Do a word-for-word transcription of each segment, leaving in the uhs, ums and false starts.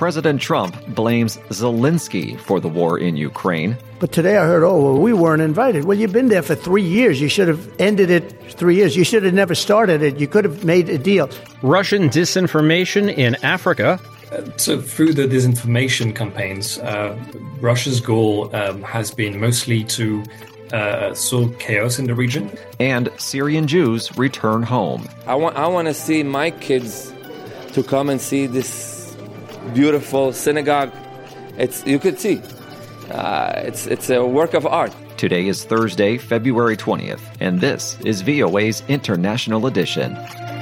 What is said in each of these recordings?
President Trump blames Zelensky for the war in Ukraine. But today I heard, oh, well, we weren't invited. Well, you've been there for three years. You should have ended it three years. You should have never started it. You could have made a deal. Russian disinformation in Africa. Uh, so through the disinformation campaigns, uh, Russia's goal um, has been mostly to uh, sow chaos in the region. And Syrian Jews return home. I want, I want to see my kids to come and see this beautiful synagogue. It's you could see. Uh, it's it's a work of art. Today is Thursday, February twentieth, and this is V O A's International Edition.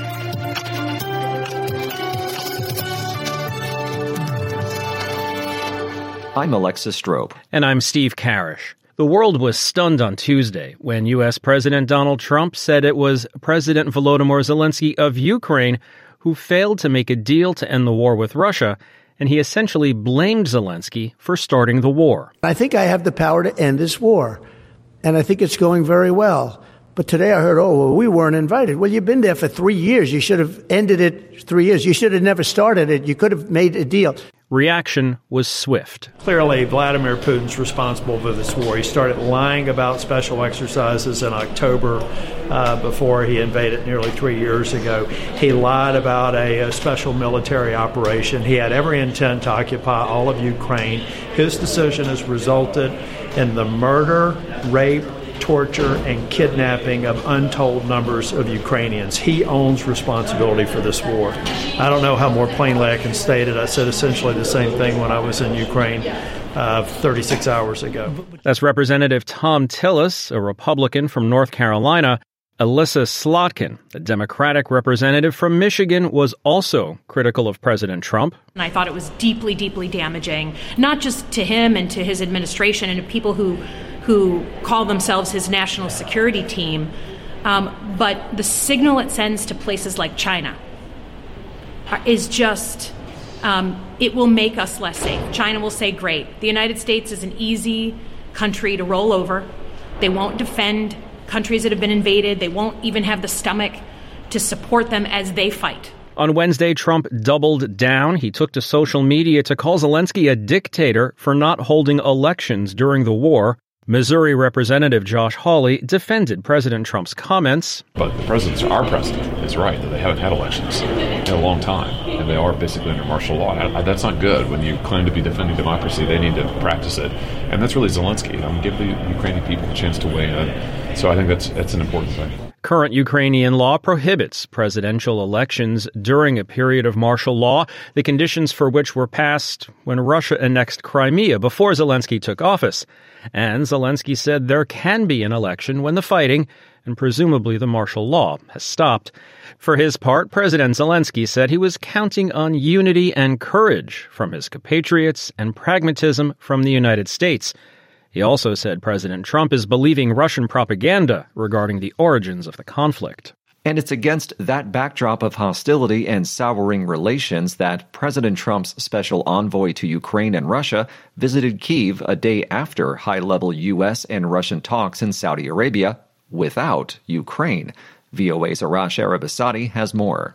I'm Alexis Strope. And I'm Steve Karish. The world was stunned on Tuesday when U S. President Donald Trump said it was President Volodymyr Zelensky of Ukraine who failed to make a deal to end the war with Russia, and he essentially blamed Zelensky for starting the war. I think I have the power to end this war, and I think it's going very well. But today I heard, oh, well, we weren't invited. Well, you've been there for three years. You should have ended it three years. You should have never started it. You could have made a deal. Reaction was swift. Clearly, Vladimir Putin's responsible for this war. He started lying about special exercises in October uh, before he invaded nearly three years ago. He lied about a, a special military operation. He had every intent to occupy all of Ukraine. His decision has resulted in the murder, rape, torture, and kidnapping of untold numbers of Ukrainians. He owns responsibility for this war. I don't know how more plainly I can state it. I said essentially the same thing when I was in Ukraine uh, thirty-six hours ago. That's Representative Thom Tillis, a Republican from North Carolina. Elissa Slotkin, the Democratic representative from Michigan, was also critical of President Trump. And I thought it was deeply, deeply damaging, not just to him and to his administration and to people who who call themselves his national security team, um, but the signal it sends to places like China is just, um, it will make us less safe. China will say, great, the United States is an easy country to roll over. They won't defend countries that have been invaded. They won't even have the stomach to support them as they fight. On Wednesday, Trump doubled down. He took to social media to call Zelensky a dictator for not holding elections during the war. Missouri Representative Josh Hawley defended President Trump's comments. But the president's, our president is right that they haven't had elections in a long time, and they are basically under martial law. That's not good. When you claim to be defending democracy, they need to practice it. And that's really Zelensky. I mean, give the Ukrainian people a chance to weigh in. So I think that's that's an important thing. Current Ukrainian law prohibits presidential elections during a period of martial law, the conditions for which were passed when Russia annexed Crimea before Zelensky took office. And Zelensky said there can be an election when the fighting, and presumably the martial law, has stopped. For his part, President Zelensky said he was counting on unity and courage from his compatriots and pragmatism from the United States. He also said President Trump is believing Russian propaganda regarding the origins of the conflict. And it's against that backdrop of hostility and souring relations that President Trump's special envoy to Ukraine and Russia visited Kyiv a day after high-level U S and Russian talks in Saudi Arabia without Ukraine. V O A's Arash Arabasadi has more.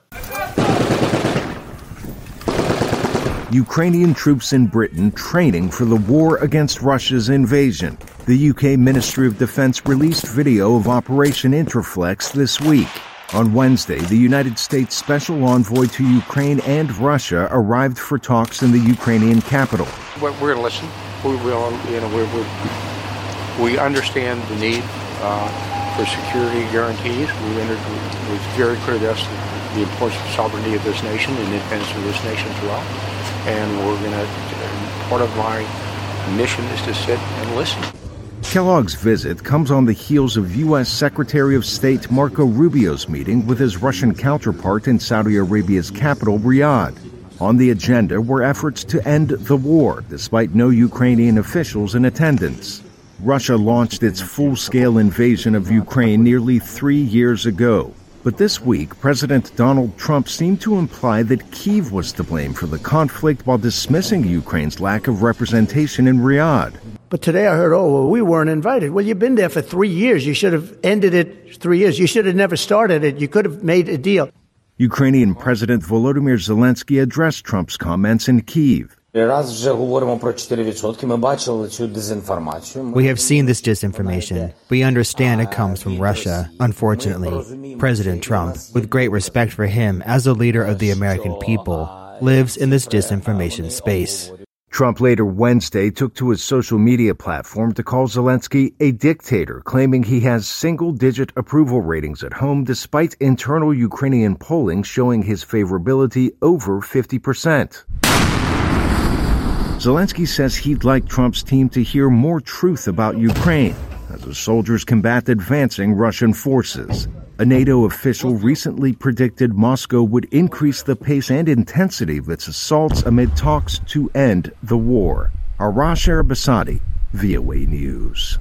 Ukrainian troops in Britain training for the war against Russia's invasion. The U K Ministry of Defense released video of Operation Interflex this week. On Wednesday, the United States Special Envoy to Ukraine and Russia arrived for talks in the Ukrainian capital. We're, we're going to listen. We will, you know, we're, we're, we understand the need uh, for security guarantees. We entered, it was very clear to us the importance of sovereignty of this nation and independence of this nation as well. And we're going to, part of my mission is to sit and listen. Kellogg's visit comes on the heels of U S. Secretary of State Marco Rubio's meeting with his Russian counterpart in Saudi Arabia's capital, Riyadh. On the agenda were efforts to end the war, despite no Ukrainian officials in attendance. Russia launched its full-scale invasion of Ukraine nearly three years ago. But this week, President Donald Trump seemed to imply that Kyiv was to blame for the conflict while dismissing Ukraine's lack of representation in Riyadh. But today I heard, oh, well, we weren't invited. Well, you've been there for three years. You should have ended it three years. You should have never started it. You could have made a deal. Ukrainian President Volodymyr Zelensky addressed Trump's comments in Kyiv. We have seen this disinformation. We understand it comes from Russia. Unfortunately, President Trump, with great respect for him as a leader of the American people, lives in this disinformation space. Trump later Wednesday took to his social media platform to call Zelensky a dictator, claiming he has single-digit approval ratings at home despite internal Ukrainian polling showing his favorability over fifty percent. Zelensky says he'd like Trump's team to hear more truth about Ukraine as the soldiers combat advancing Russian forces. A NATO official recently predicted Moscow would increase the pace and intensity of its assaults amid talks to end the war. Arash Arabasadi, V O A News.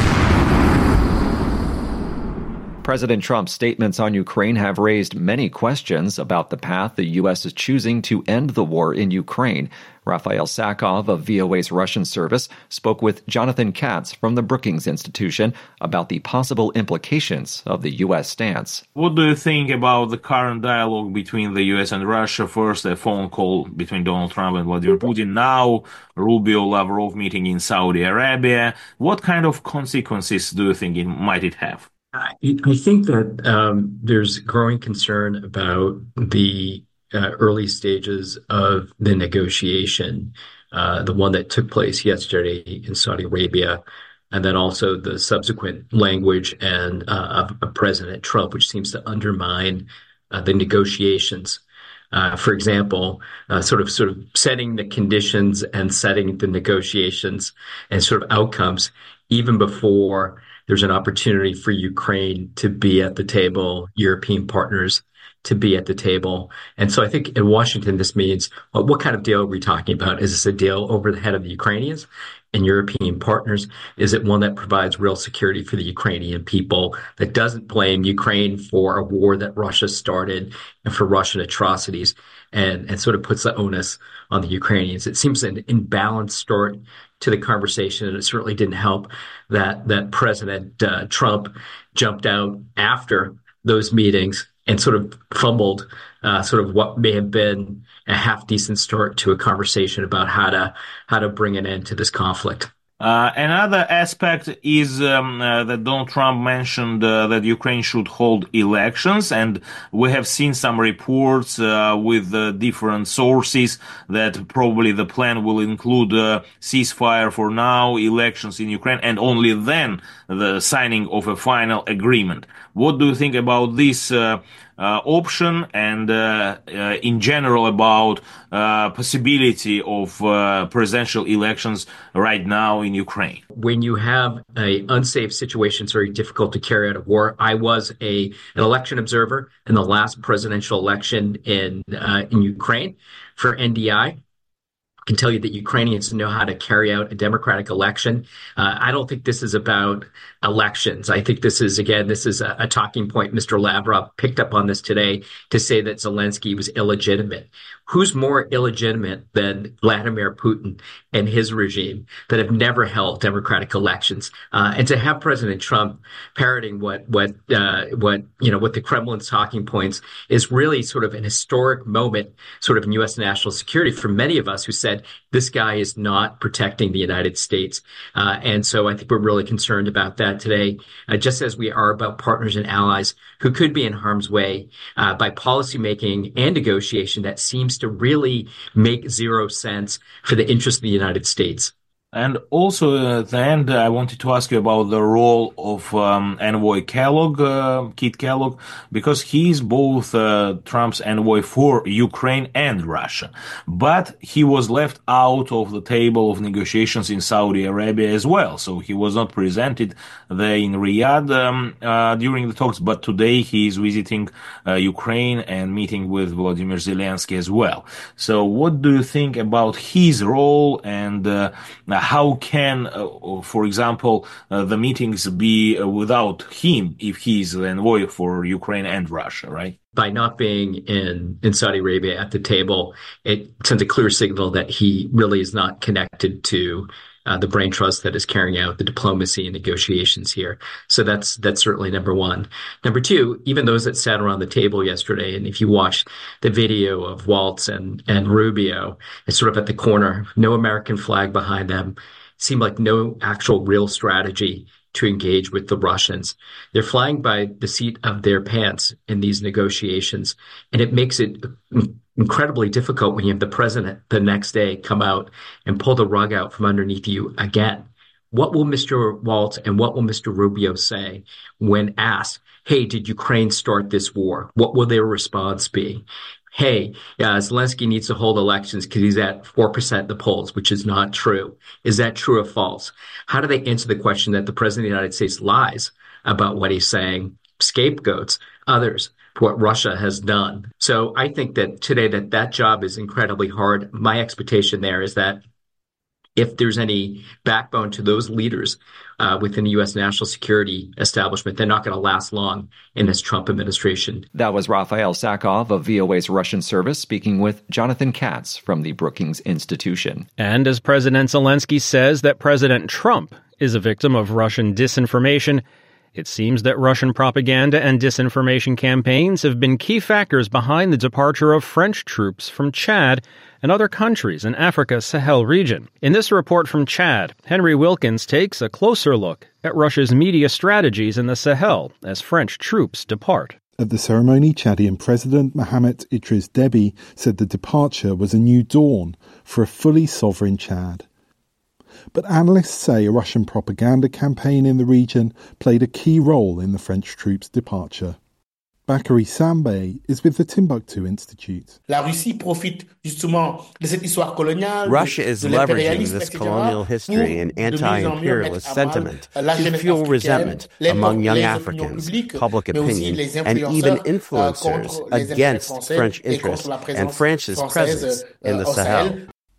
President Trump's statements on Ukraine have raised many questions about the path the U S is choosing to end the war in Ukraine. Raphael Sakov of V O A's Russian service spoke with Jonathan Katz from the Brookings Institution about the possible implications of the U S stance. What do you think about the current dialogue between the U S and Russia? First, a phone call between Donald Trump and Vladimir Putin. Now, Rubio-Lavrov meeting in Saudi Arabia. What kind of consequences do you think it might it have? I think that um, there's growing concern about the uh, early stages of the negotiation, uh, the one that took place yesterday in Saudi Arabia, and then also the subsequent language and uh, of, of President Trump, which seems to undermine uh, the negotiations. Uh, for example, uh, sort of sort of setting the conditions and setting the negotiations and sort of outcomes even before there's an opportunity for Ukraine to be at the table, European partners to be at the table. And so I think in Washington, this means, well, what kind of deal are we talking about? Is this a deal over the head of the Ukrainians and European partners? Is it one that provides real security for the Ukrainian people, that doesn't blame Ukraine for a war that Russia started and for Russian atrocities, and, and sort of puts the onus on the Ukrainians? It seems an imbalanced start to the conversation, and it certainly didn't help that that President uh, Trump jumped out after those meetings and sort of fumbled uh, sort of what may have been a half decent start to a conversation about how to how to bring an end to this conflict. Uh, another aspect is um, uh, that Donald Trump mentioned uh, that Ukraine should hold elections, and we have seen some reports uh, with uh, different sources that probably the plan will include a ceasefire for now, elections in Ukraine, and only then the signing of a final agreement. What do you think about this uh, uh, option and uh, uh, in general about uh, possibility of uh, presidential elections right now in Ukraine? When you have an unsafe situation, it's very difficult to carry out a war. I was a an election observer in the last presidential election in uh, in Ukraine for N D I. I can tell you that Ukrainians know how to carry out a democratic election. Uh, I don't think this is about elections. I think this is, again, this is a, a talking point. Mister Lavrov picked up on this today to say that Zelensky was illegitimate. Who's more illegitimate than Vladimir Putin and his regime that have never held democratic elections? Uh, and to have President Trump parroting what what uh, what you know what the Kremlin's talking points is really sort of an historic moment, sort of in U S national security for many of us who said this guy is not protecting the United States. Uh, and so I think we're really concerned about that today, uh, just as we are about partners and allies who could be in harm's way uh, by policymaking and negotiation that seems to really make zero sense for the interest of the United States. And also uh, at the end, I wanted to ask you about the role of um, envoy Kellogg, uh, Kit Kellogg, because he's both uh, Trump's envoy for Ukraine and Russia. But he was left out of the table of negotiations in Saudi Arabia as well. So he was not presented there in Riyadh um, uh, during the talks. But today he is visiting uh, Ukraine and meeting with Volodymyr Zelensky as well. So what do you think about his role, and uh, how can, uh, for example, uh, the meetings be uh, without him if he's the envoy for Ukraine and Russia, right? By not being in, in Saudi Arabia at the table, it sends a clear signal that he really is not connected to uh, the brain trust that is carrying out the diplomacy and negotiations here. So that's that's certainly number one. Number two, even those that sat around the table yesterday, and if you watch the video of Waltz and, and Rubio, it's sort of at the corner, no American flag behind them, seemed like no actual real strategy to engage with the Russians. They're flying by the seat of their pants in these negotiations, and it makes it incredibly difficult when you have the president the next day come out and pull the rug out from underneath you again. What will Mister Waltz and what will Mister Rubio say when asked, hey, did Ukraine start this war? What will their response be? Hey, uh, Zelensky needs to hold elections because he's at four percent in the polls, which is not true. Is that true or false? How do they answer the question that the president of the United States lies about what he's saying? Scapegoats others for what Russia has done. So I think that today that that job is incredibly hard. My expectation there is that if there's any backbone to those leaders uh, within the U S national security establishment, they're not going to last long in this Trump administration. That was Raphael Sakov of V O A's Russian service speaking with Jonathan Katz from the Brookings Institution. And as President Zelensky says that President Trump is a victim of Russian disinformation, it seems that Russian propaganda and disinformation campaigns have been key factors behind the departure of French troops from Chad and other countries in Africa's Sahel region. In this report from Chad, Henry Wilkins takes a closer look at Russia's media strategies in the Sahel as French troops depart. At the ceremony, Chadian President Mohamed Idris Deby said the departure was a new dawn for a fully sovereign Chad. But analysts say a Russian propaganda campaign in the region played a key role in the French troops' departure. Bakary Sambé is with the Timbuktu Institute. Russia is leveraging this colonial history and anti-imperialist sentiment to fuel resentment among young Africans, public opinion, and even influencers against French interests and France's presence in the Sahel.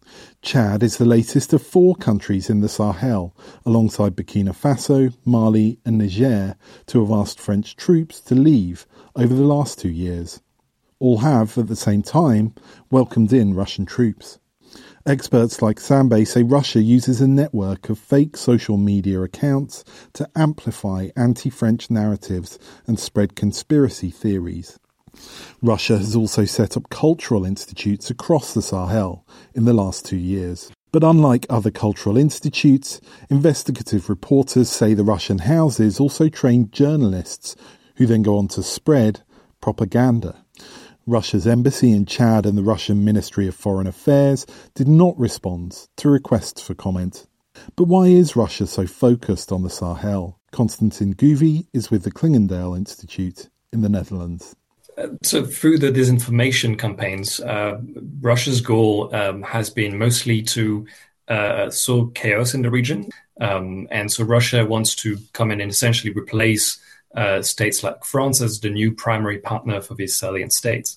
Chad is the latest of four countries in the Sahel, alongside Burkina Faso, Mali and Niger, to have asked French troops to leave over the last two years. All have, at the same time, welcomed in Russian troops. Experts like Sambé say Russia uses a network of fake social media accounts to amplify anti-French narratives and spread conspiracy theories. Russia has also set up cultural institutes across the Sahel in the last two years. But unlike other cultural institutes, investigative reporters say the Russian houses also train journalists who then go on to spread propaganda. Russia's embassy in Chad and the Russian Ministry of Foreign Affairs did not respond to requests for comment. But why is Russia so focused on the Sahel? Konstantin Guvi is with the Klingendale Institute in the Netherlands. So through the disinformation campaigns, uh, Russia's goal um, has been mostly to uh, sow chaos in the region. Um, and so Russia wants to come in and essentially replace uh, states like France as the new primary partner for these salient states.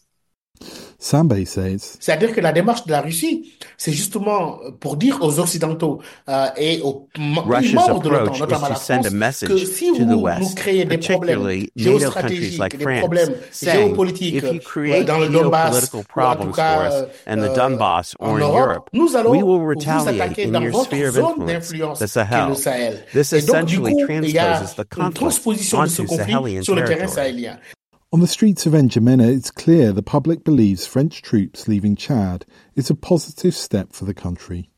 Sambé says, C'est-à-dire que la démarche de la Russie, c'est justement pour dire aux Occidentaux euh, et aux Russia's membres de l'OTAN, approach notamment is la to send a France, message que si to the vous West, nous créez des problèmes particularly NATO countries géostratégiques, like des France, problèmes saying géopolitiques if you create dans le Donbass, geopolitical ou en problems tout cas for us in the euh, Donbass en or in Europe, Europe, nous allons we will vous retaliate attaquer in dans your votre sphere of zone influence, d'influence, the qui est le Sahel. Sahel. This Et donc, du essentially coup, il y a transposes the une conflict transposition de ce onto conflit Sahelian sur le terrain territory. sahélien. On the streets of N'Djamena, it's clear the public believes French troops leaving Chad is a positive step for the country.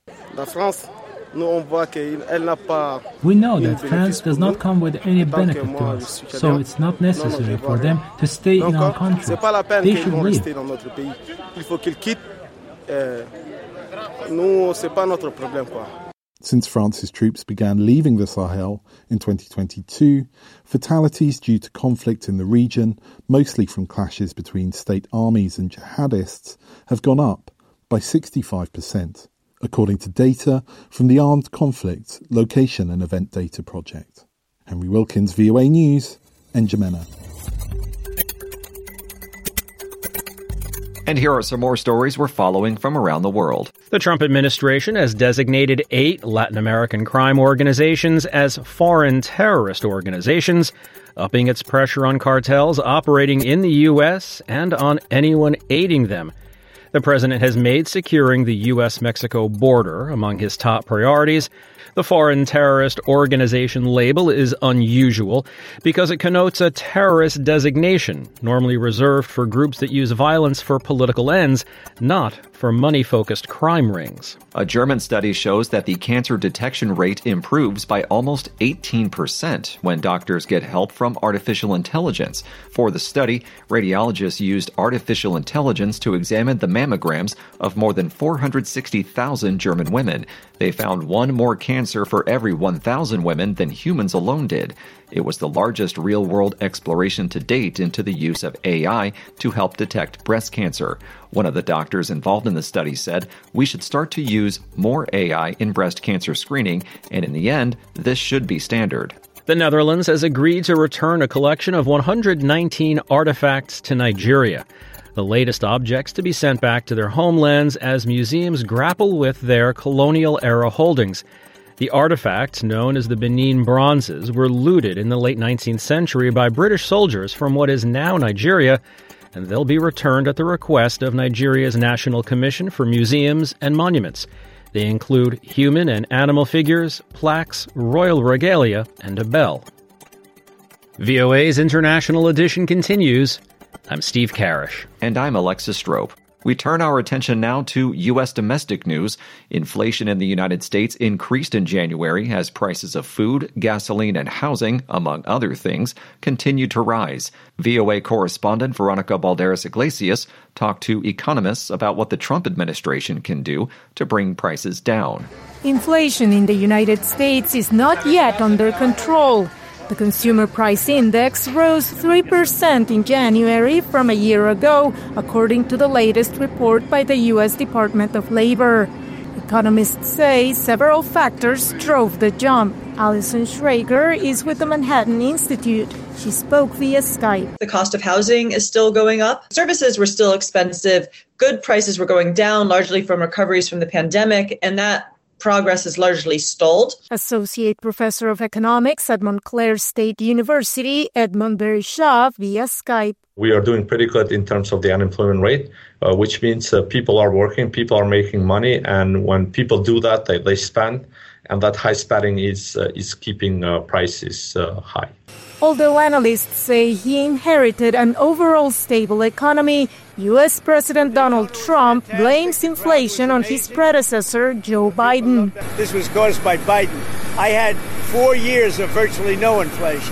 We know that France does not come with any benefit to us, so it's not necessary for them to stay in our country. They should leave. Since France's troops began leaving the Sahel in twenty twenty-two, fatalities due to conflict in the region, mostly from clashes between state armies and jihadists, have gone up by sixty-five percent, according to data from the Armed Conflict Location and Event Data Project. Henry Wilkins, V O A News, N'Djamena. And here are some more stories we're following from around the world. The Trump administration has designated eight Latin American crime organizations as foreign terrorist organizations, upping its pressure on cartels operating in the U S and on anyone aiding them. The president has made securing the U S Mexico border among his top priorities. The Foreign Terrorist Organization label is unusual because it connotes a terrorist designation, normally reserved for groups that use violence for political ends, not for money-focused crime rings. A German study shows that the cancer detection rate improves by almost eighteen percent when doctors get help from artificial intelligence. For the study, radiologists used artificial intelligence to examine the mammograms of more than four hundred sixty thousand German women. They found one more cancer for every one thousand women than humans alone did. It was the largest real-world exploration to date into the use of A I to help detect breast cancer. One of the doctors involved in the study said, "We should start to use more A I in breast cancer screening, and in the end, this should be standard." The Netherlands has agreed to return a collection of one hundred nineteen artifacts to Nigeria, the latest objects to be sent back to their homelands as museums grapple with their colonial-era holdings. The artifacts, known as the Benin Bronzes, were looted in the late nineteenth century by British soldiers from what is now Nigeria, and they'll be returned at the request of Nigeria's National Commission for Museums and Monuments. They include human and animal figures, plaques, royal regalia, and a bell. V O A's International Edition continues. I'm Steve Karish. And I'm Alexis Strope. We turn our attention now to U S domestic news. Inflation in the United States increased in January as prices of food, gasoline, and housing, among other things, continued to rise. V O A correspondent Veronica Balderas Iglesias talked to economists about what the Trump administration can do to bring prices down. Inflation in the United States is not yet under control. The Consumer Price Index rose three percent in January from a year ago, according to the latest report by the U S Department of Labor. Economists say several factors drove the jump. Allison Schrager is with the Manhattan Institute. She spoke via Skype. The cost of housing is still going up. Services were still expensive. Good prices were going down, largely from recoveries from the pandemic, and that progress is largely stalled. Associate Professor of Economics at Montclair State University, Edmond Berisha, via Skype. We are doing pretty good in terms of the unemployment rate, uh, which means uh, people are working, people are making money, and when people do that, they, they spend, and that high spending is, uh, is keeping uh, prices uh, high. Although analysts say he inherited an overall stable economy, U S President Donald Trump blames inflation on his predecessor, Joe Biden. This was caused by Biden. I had four years of virtually no inflation,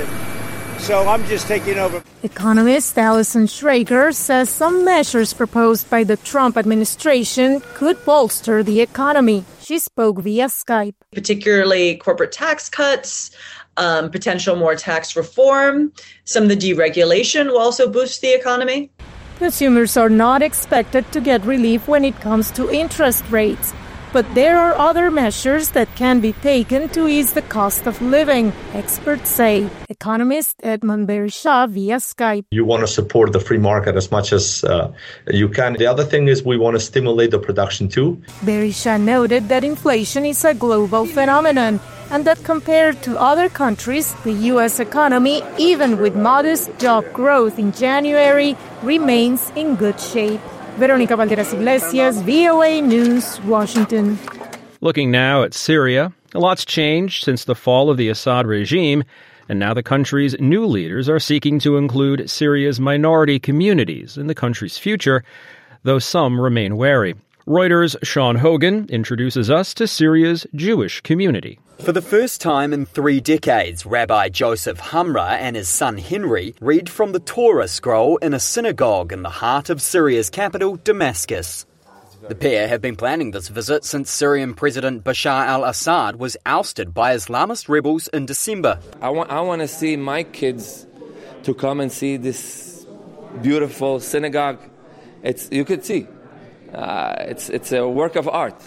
so I'm just taking over. Economist Allison Schrager says some measures proposed by the Trump administration could bolster the economy. She spoke via Skype. Particularly corporate tax cuts, Um, potential more tax reform. Some of the deregulation will also boost the economy. Consumers are not expected to get relief when it comes to interest rates. But there are other measures that can be taken to ease the cost of living, experts say. Economist Edmond Berisha via Skype. You want to support the free market as much as uh, you can. The other thing is we want to stimulate the production too. Berisha noted that inflation is a global phenomenon and that compared to other countries, the U S economy, even with modest job growth in January, remains in good shape. Veronica Balderas Iglesias, V O A News, Washington. Looking now at Syria, a lot's changed since the fall of the Assad regime, and now the country's new leaders are seeking to include Syria's minority communities in the country's future, though some remain wary. Reuters' Sean Hogan introduces us to Syria's Jewish community. For the first time in three decades, Rabbi Joseph Hamra and his son Henry read from the Torah scroll in a synagogue in the heart of Syria's capital, Damascus. The pair have been planning this visit since Syrian President Bashar al-Assad was ousted by Islamist rebels in December. I want, I want to see my kids to come and see this beautiful synagogue. It's, you could see. Uh, it's it's a work of art.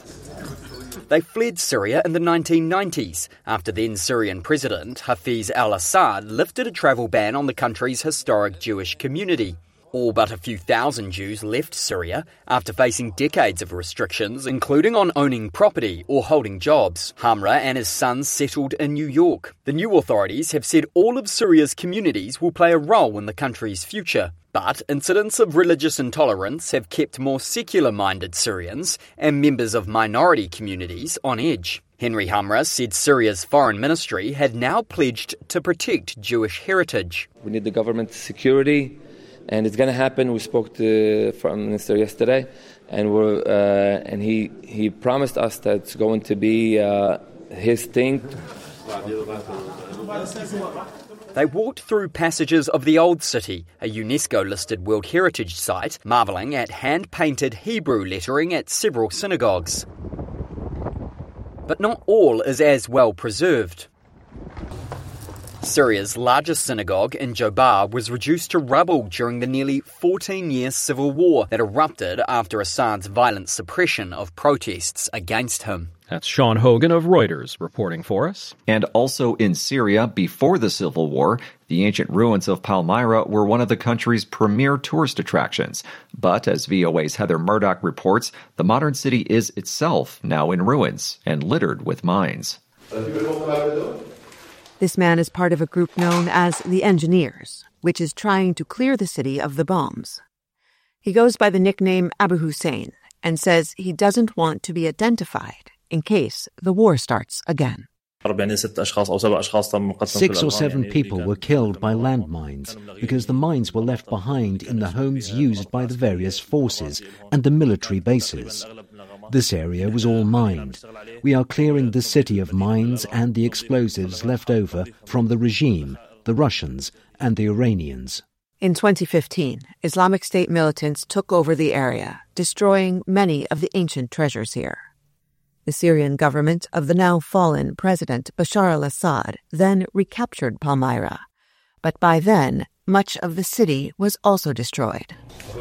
They fled Syria in the nineteen nineties after then Syrian President Hafez al-Assad lifted a travel ban on the country's historic Jewish community. All but a few thousand Jews left Syria after facing decades of restrictions, including on owning property or holding jobs. Hamra and his sons settled in New York. The new authorities have said all of Syria's communities will play a role in the country's future. But incidents of religious intolerance have kept more secular-minded Syrians and members of minority communities on edge. Henry Hamra said Syria's foreign ministry had now pledged to protect Jewish heritage. We need the government security. And it's going to happen. We spoke to the Foreign Minister yesterday, and we're uh, and he he promised us that it's going to be uh, his thing. They walked through passages of the Old City, a UNESCO-listed World Heritage Site, marvelling at hand-painted Hebrew lettering at several synagogues. But not all is as well preserved. Syria's largest synagogue in Jobar was reduced to rubble during the nearly fourteen-year civil war that erupted after Assad's violent suppression of protests against him. That's Sean Hogan of Reuters reporting for us. And also in Syria, before the civil war, the ancient ruins of Palmyra were one of the country's premier tourist attractions. But as V O A's Heather Murdoch reports, the modern city is itself now in ruins and littered with mines. This man is part of a group known as the Engineers, which is trying to clear the city of the bombs. He goes by the nickname Abu Hussein and says he doesn't want to be identified in case the war starts again. Six or seven people were killed by landmines because the mines were left behind in the homes used by the various forces and the military bases. This area was all mined. We are clearing the city of mines and the explosives left over from the regime, the Russians, and the Iranians. In twenty fifteen, Islamic State militants took over the area, destroying many of the ancient treasures here. The Syrian government of the now fallen President Bashar al-Assad then recaptured Palmyra. But by then, much of the city was also destroyed.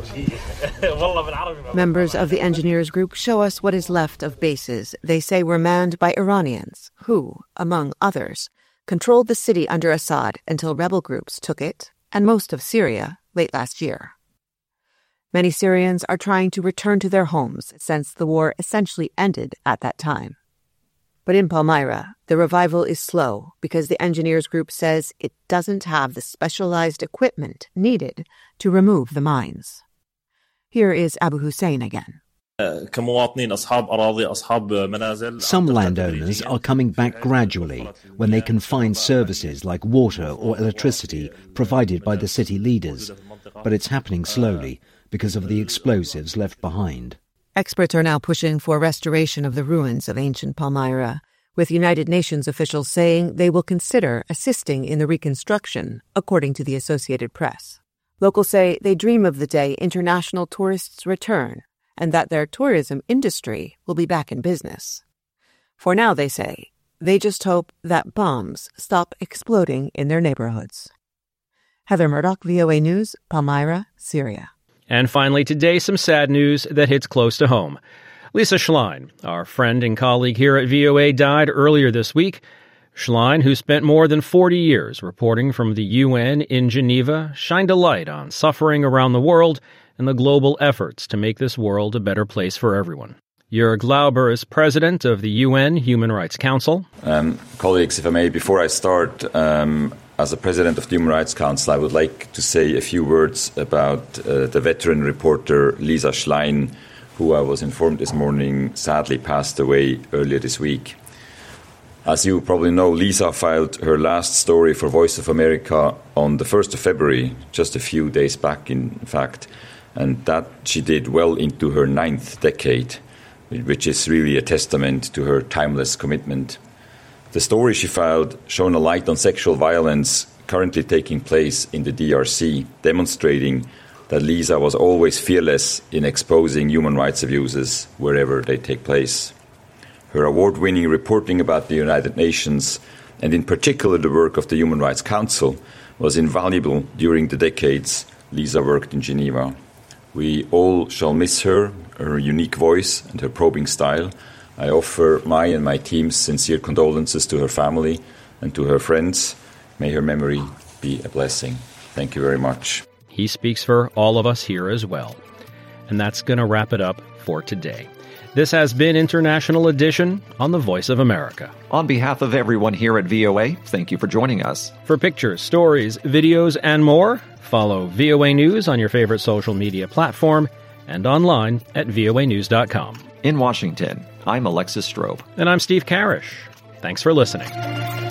Members of the Engineers group show us what is left of bases they say were manned by Iranians, who, among others, controlled the city under Assad until rebel groups took it, and most of Syria, late last year. Many Syrians are trying to return to their homes since the war essentially ended at that time. But in Palmyra, the revival is slow because the Engineers group says it doesn't have the specialized equipment needed to remove the mines. Here is Abu Hussein again. Some landowners are coming back gradually when they can find services like water or electricity provided by the city leaders, but it's happening slowly because of the explosives left behind. Experts are now pushing for restoration of the ruins of ancient Palmyra, with United Nations officials saying they will consider assisting in the reconstruction, according to the Associated Press. Locals say they dream of the day international tourists return and that their tourism industry will be back in business. For now, they say, they just hope that bombs stop exploding in their neighborhoods. Heather Murdoch, V O A News, Palmyra, Syria. And finally today, some sad news that hits close to home. Lisa Schlein, our friend and colleague here at V O A, died earlier this week. Schlein, who spent more than forty years reporting from the U N in Geneva, shined a light on suffering around the world and the global efforts to make this world a better place for everyone. Jörg Lauber is president of the U N Human Rights Council. Um, colleagues, if I may, before I start, um, as a president of the Human Rights Council, I would like to say a few words about uh, the veteran reporter Lisa Schlein, who I was informed this morning sadly passed away earlier this week. As you probably know, Lisa filed her last story for Voice of America on the first of February, just a few days back, in fact, and that she did well into her ninth decade, which is really a testament to her timeless commitment. The story she filed shone a light on sexual violence currently taking place in the D R C, demonstrating that Lisa was always fearless in exposing human rights abuses wherever they take place. Her award-winning reporting about the United Nations, and in particular the work of the Human Rights Council, was invaluable during the decades Lisa worked in Geneva. We all shall miss her, her unique voice and her probing style. I offer my and my team's sincere condolences to her family and to her friends. May her memory be a blessing. Thank you very much. He speaks for all of us here as well. And that's going to wrap it up for today. This has been International Edition on the Voice of America. On behalf of everyone here at V O A, thank you for joining us. For pictures, stories, videos, and more, follow V O A News on your favorite social media platform and online at V O A news dot com. In Washington, I'm Alexis Strobe. And I'm Steve Karish. Thanks for listening.